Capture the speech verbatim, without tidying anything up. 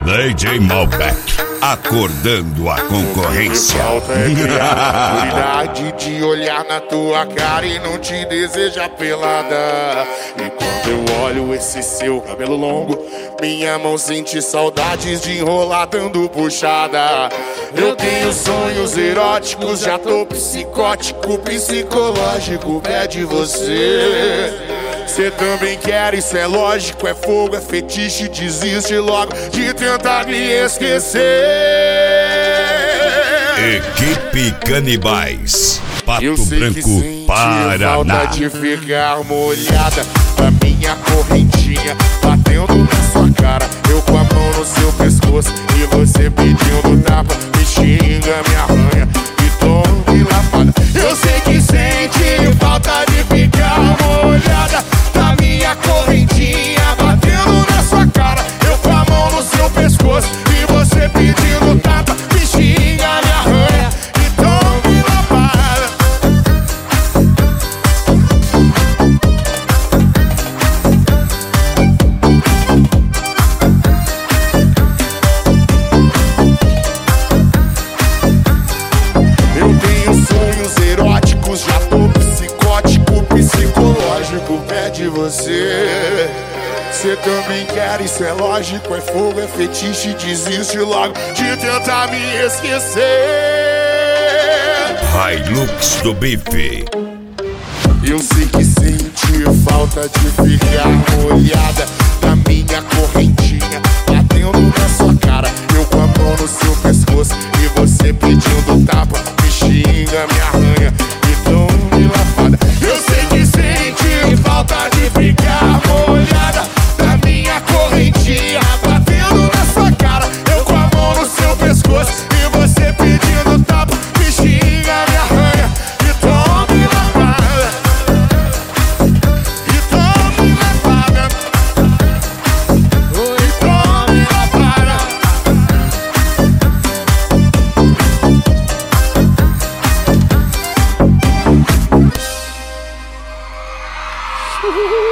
D J Malbec, acordando a concorrência. Falta é criar cuidado de olhar na tua cara e não te desejar pelada. E quando eu olho esse seu cabelo longo, minha mão sente saudades de enrolar dando puxada. Eu tenho sonhos eróticos, já tô psicótico, psicológico, pé de você. Cê também quer, isso é lógico, é fogo, é fetiche, desiste logo de tentar me esquecer. Equipe Canibais, Pato Eu sei Branco, que sente Paraná. falta de ficar molhada da minha correntinha batendo na sua cara, eu com a mão no seu pescoço e você pedindo tapa, me xinga, me arranha e tome lapada. Eu sei que sente falta de ficar molhada da minha correntinha batendo na sua cara, eu com a mão no seu pescoço e você pedindo tapa, me xinga, me arranha e tome lapada. Eu tenho sonhos eróticos, já tô psicótico, psicológico, pé de você. Cê também quer, isso é lógico, é fogo, é fetiche, desiste logo de tentar me esquecer. Hilux do bife. Eu sei que sente falta de ficar molhada da minha correntinha batendo na sua cara, eu com a mão no seu pescoço e você pedindo tapa, me xinga, me arranha e tome lapada. Eu sei que sente falta de ficar molhada da minha correntinha batendo na sua cara, eu com a mão no seu pescoço e você pedindo tapa, me xinga, me arranha e tome lapada. E tome lapada. E tome lapada. Uhul.